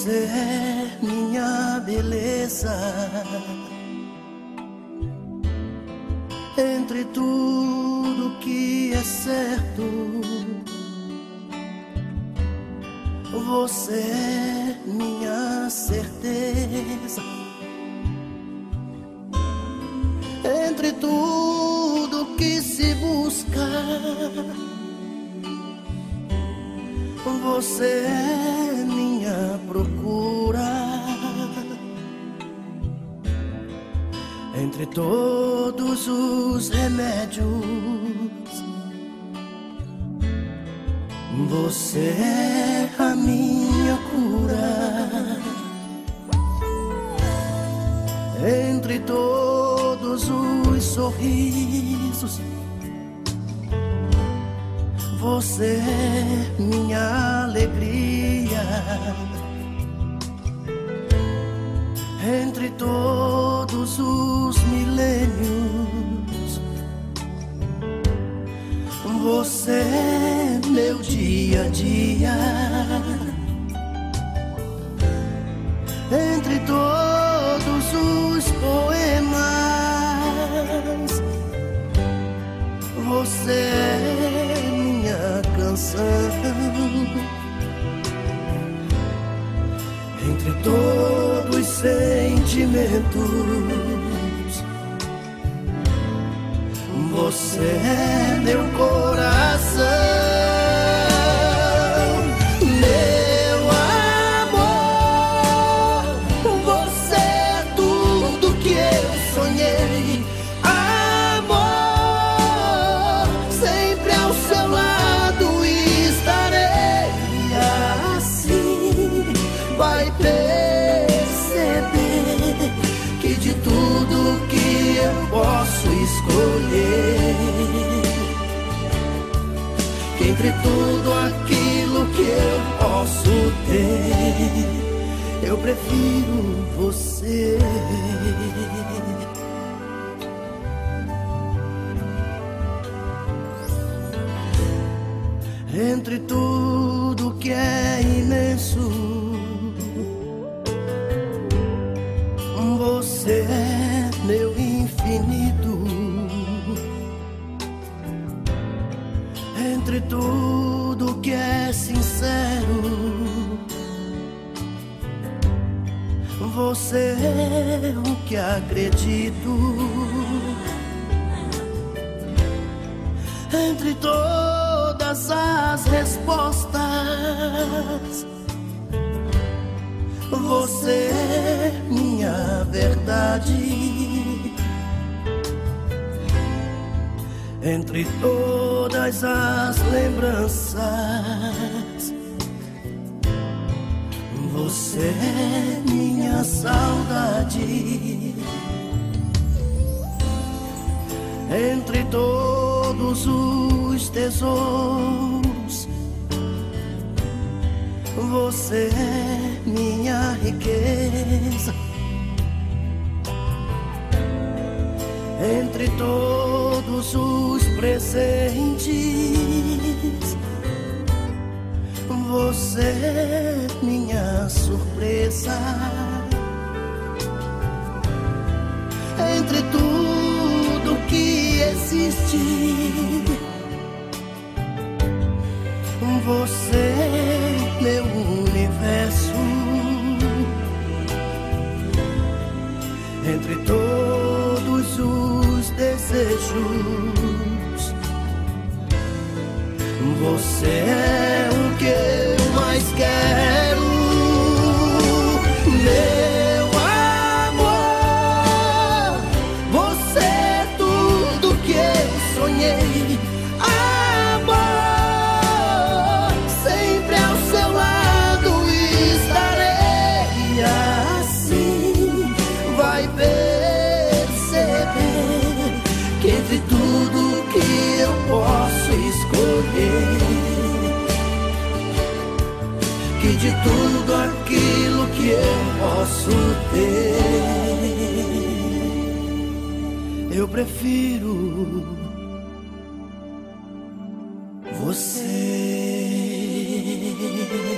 Você é minha beleza. Entre tudo que é certo, você é minha certeza. Entre tudo que se busca, você é minha procura. Entre todos os remédios, você é a minha cura. Entre todos os sorrisos, você é minha alegria. Entre todos os milênios, você é meu dia a dia. Entre todos os poemas, você é minha canção. Entre todos os sentimentos, você é meu coração. Meu amor, você é tudo que eu sonhei. Amor, sempre ao seu lado estarei. Assim vai perceber que de tudo que eu posso escolher, que entre tudo aquilo que eu posso ter, eu prefiro você. Entre tudo que é imenso, você é meu infinito. Entre tudo que é sincero, você é o que acredito. Entre todas as respostas, você é minha verdade. Entre todas as lembranças, você é minha saudade. Entre todos os tesouros, você é minha riqueza. Entre todos os presentes, você é minha surpresa. Entre tudo que existe, você é meu universo. Entre todos os desejos, você é o que eu mais quero. Meu amor, você é tudo que eu sonhei. Amor, sempre ao seu lado estarei. Assim vai perceber que entre tudo que eu posso escolher, que de tudo aquilo que eu posso ter, eu prefiro você.